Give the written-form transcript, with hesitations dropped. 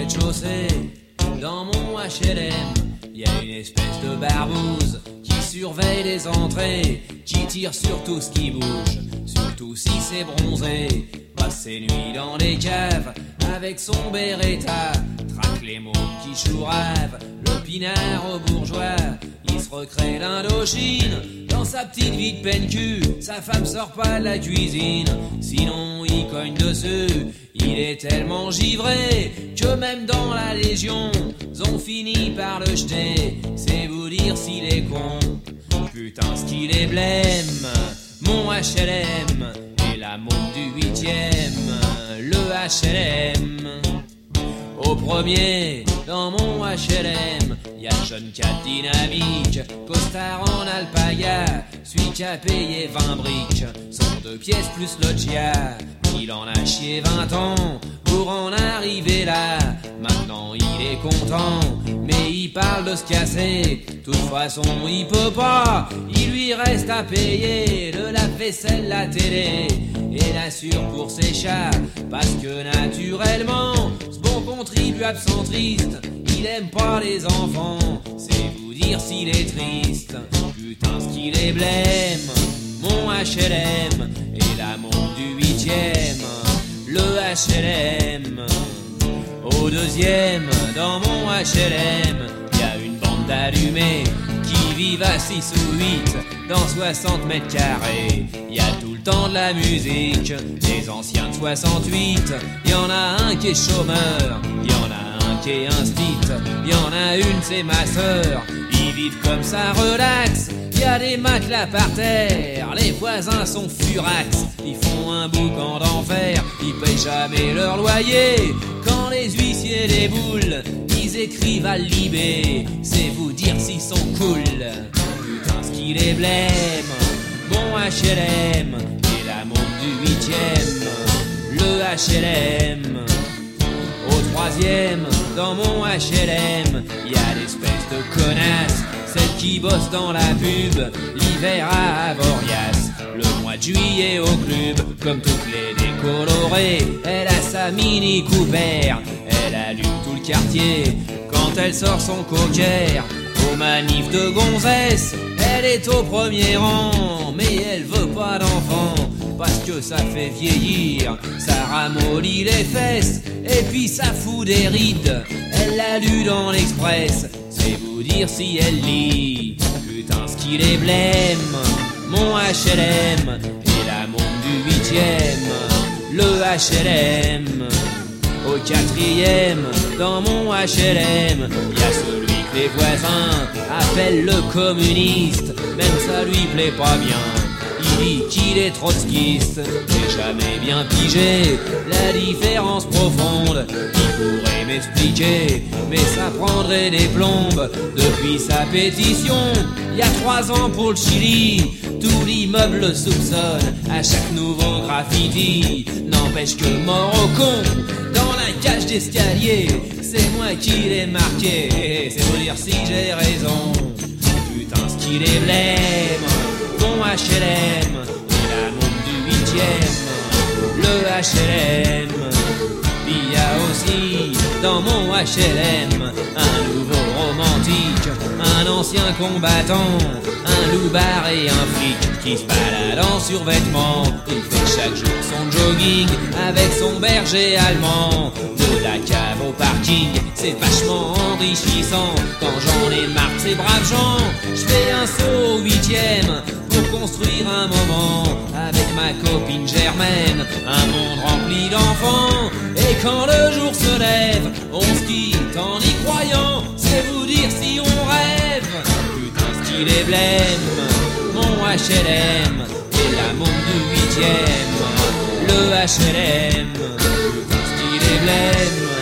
rez-de-chaussée, dans mon HLM, y a une espèce de barbouze qui surveille les entrées, qui tire sur tout ce qui bouge, surtout si c'est bronzé. Passe ses nuits dans les caves avec son Beretta, traque les mômes qui chourave, le pinard au bourgeois. Il se recrée l'Indochine dans sa petite vie de peine-cul. Sa femme sort pas de la cuisine, sinon il cogne dessus. Il est tellement givré que même dans la Légion, ont fini par le jeter. C'est vous dire s'il est con, putain ce qu'il est blême. Mon HLM et la môme du 8ème, le HLM. Au premier, dans mon HLM, y'a le jeune cat dynamique, costard en alpaga, celui qui a payé 20 briques, son 2 pièces plus loggia. Il en a chié 20 ans pour en arriver là. Maintenant il est content, mais il parle de se casser. Toute façon il peut pas, il lui reste à payer le lave-vaisselle, la télé et l'assure pour ses chats. Parce que naturellement, ce bon contribuable centriste, il aime pas les enfants. C'est vous dire s'il est triste, putain ce qu'il est blême. Mon HLM et la môme du 8ème, le HLM. Au deuxième, dans mon HLM, y a une bande d'allumés qui vivent à 6 ou 8 dans 60 mètres carrés. Y a tout le temps de la musique, des anciens de 68. Y en a un qui est chômeur, y en a un qui est instit, y en a une c'est ma sœur. Ils vivent comme ça relax, y a des matelas par terre, les voisins sont furax. Ils font un boucan d'enfer, ils payent jamais leur loyer. Quand les huissiers déboulent, ils écrivent à Libé. C'est vous dire s'ils sont cool, putain ce qu'il est blême. Mon HLM et la môme du 8ème, le HLM. Au troisième, dans mon HLM, y a l'espèce de connasse, celle qui bosse dans la pub, l'hiver à Avoriaz, le mois de juillet au club, comme toutes les décolorées. Elle a sa Mini Cooper, elle allume tout le quartier quand elle sort son cocker. Aux manifs de gonzesse, elle est au premier rang, mais elle veut pas d'enfant, parce que ça fait vieillir, ça ramollit les fesses, et puis ça fout des rides. Elle l'a lu dans l'Express, c'est vous dire si elle lit, putain ce qu'il est blême. Mon HLM et la môme du 8ème, le HLM. Au quatrième, dans mon HLM, y a celui que les voisins appellent le communiste, même ça lui plaît pas bien. Il dit qu'il est trotskiste, j'ai jamais bien pigé la différence profonde. Il pourrait m'expliquer, mais ça prendrait des plombes. Depuis sa pétition, il y a 3 ans pour le Chili, tout l'immeuble le soupçonne à chaque nouveau graffiti. N'empêche que mort au con, dans la cage d'escalier, c'est moi qui l'ai marqué. C'est vous dire si j'ai raison, putain ce qu'il est blême. Mon HLM et la môme du 8ème, le HLM. Il y a aussi dans mon HLM un nouveau romantique, un ancien combattant, un loupard et un flic qui se balade en survêtement. Il fait chaque jour son jogging avec son berger allemand. De la cave au parking, c'est vachement enrichissant. Quand j'en ai marre de ces braves gens, je fais un saut au 8ème pour construire un moment avec ma copine Germaine, un monde rempli d'enfants. Et quand le jour se lève, on se quitte en y croyant, c'est vous dire si on rêve, putain ce qu'il est blême. Mon HLM et la môme du 8ème, le HLM, putain ce qu'il est blême.